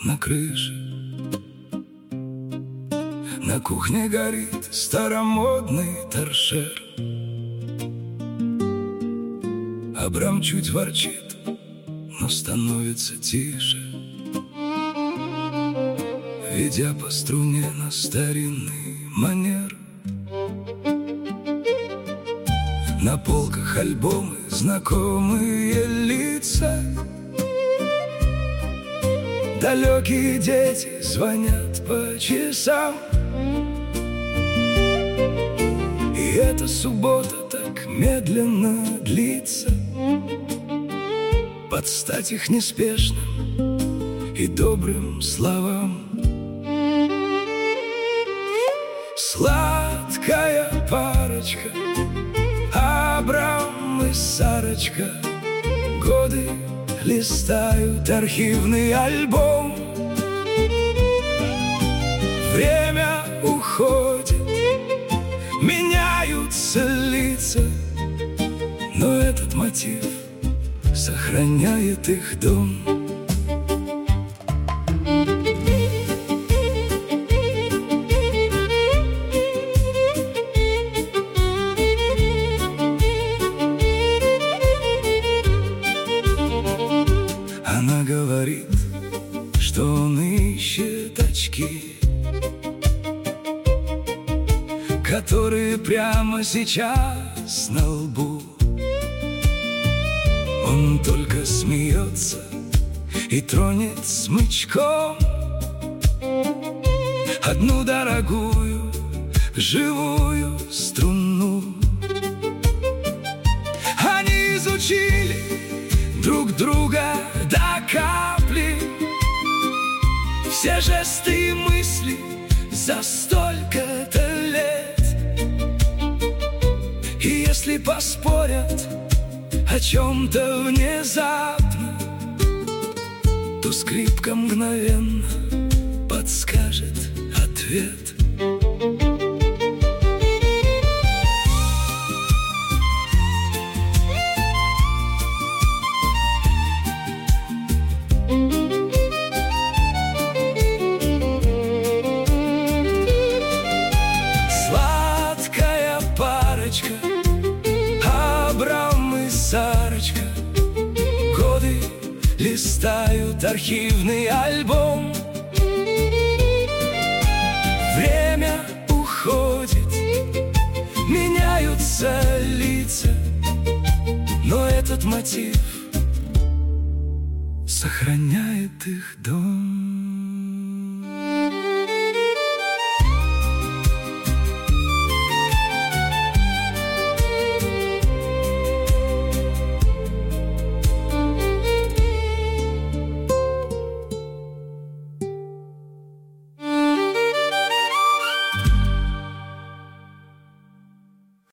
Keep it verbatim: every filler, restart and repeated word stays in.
на крыше. На кухне горит старомодный торшер. Абрам чуть ворчит, но становится тише, ведя по струне на старинный манер. На полках альбомы, знакомые лица. Далекие дети звонят по часам. И эта суббота так медленно длится, под стать их неспешным и добрым словам. Сладкая парочка, Абрам и Сарочка, годы листают архивный альбом. Время уходит, меняются лица, но этот мотив сохраняет их дом. Она говорит, что он ищет очки, которые прямо сейчас на лбу. Он только смеется и тронет смычком одну дорогую живую струну. Они изучили друг друга до капли, все жесты и мысли за столько-то лет. И если поспорят о чем-то внезапно, то скрипка мгновенно подскажет ответ. Сладкая парочка, Абрам и Сарочка, годы листают архивный альбом. Время уходит, меняются лица, но этот мотив сохраняет их дом.